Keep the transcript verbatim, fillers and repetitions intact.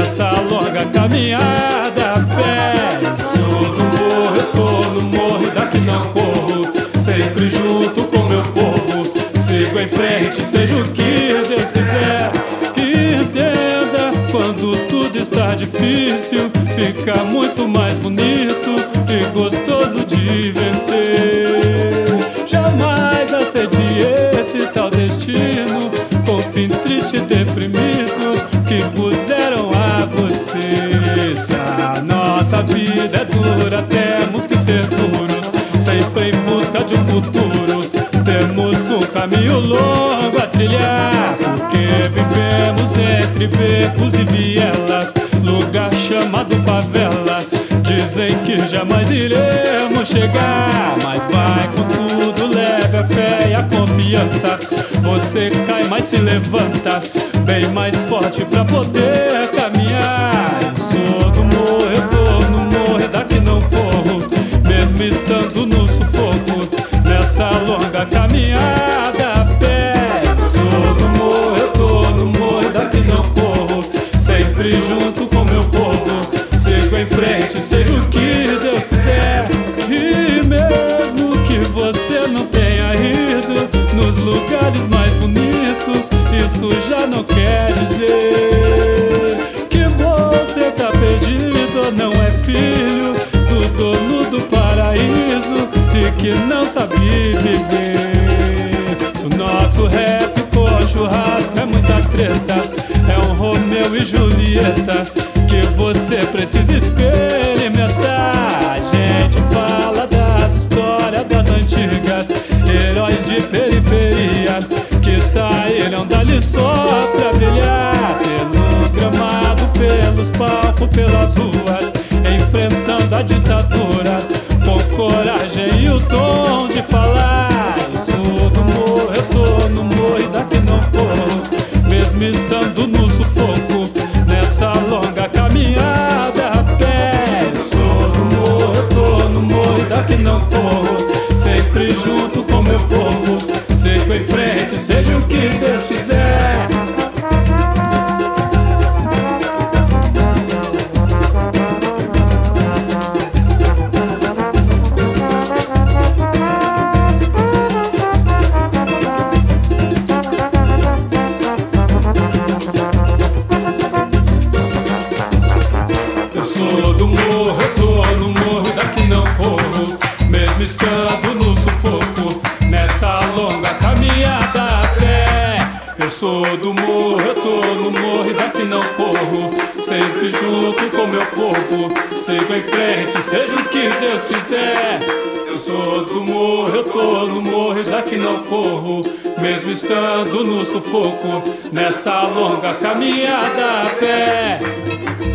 nessa longa caminhada a pé. Eu sou do morro, eu tô no morro e daqui não corro, sempre junto com meu povo, sigo em frente, seja o que Deus quiser. Entenda, quando tudo está difícil, fica muito mais bonito e gostoso de vencer. Jamais acede esse tal destino, com fim triste e deprimido, que puseram a você. Se a nossa vida é dura, temos que ser duros, sempre em busca de um futuro. Temos um caminho longo a trilhar, porque vivemos entre becos e vielas, lugar chamado favela. Dizem que jamais iremos chegar, mas vai com tudo, leve a fé e a confiança. Você cai, mas se levanta, bem mais forte pra poder caminhar. Eu sou do morro, eu tô no morro e daqui não corro, mesmo estando no sufoco, nessa longa caminhada a pé. Eu sou do morro, eu tô no morro e daqui não corro, sempre junto com meu povo, sigo em frente, seja o que Deus quiser. E mesmo que você não tenha ido nos lugares mais bonitos, isso já não quer dizer que você tá perdido ou não é filho do dono do paraíso e que não sabe viver. Se o nosso rap com churrasco é muita treta, é um Romeu e Julieta que você precisa experimentar. A gente fala das histórias das antigas, heróis de periferia que saíram dali só pra brilhar, pelos gramados, pelos palcos, pelas ruas, enfrentando a ditadura com coragem e o tom de falar. Eu sou do morro, eu tô no morro e daqui não corro, mesmo estando no sufoco, nessa longa caminhada a pé. Eu sou do morro, eu tô no morro e daqui não corro, sempre junto com meu povo, sigo em frente, seja o que Deus quiser. Eu sou do morro, eu tô no morro, daqui não corro, mesmo estando no sufoco, nessa longa caminhada a pé. Eu sou do morro, eu tô no morro e daqui não corro, sempre junto com meu povo, sigo em frente, seja o que Deus quiser. Eu sou do morro, eu tô no morro e daqui não corro, mesmo estando no sufoco, nessa longa caminhada a pé.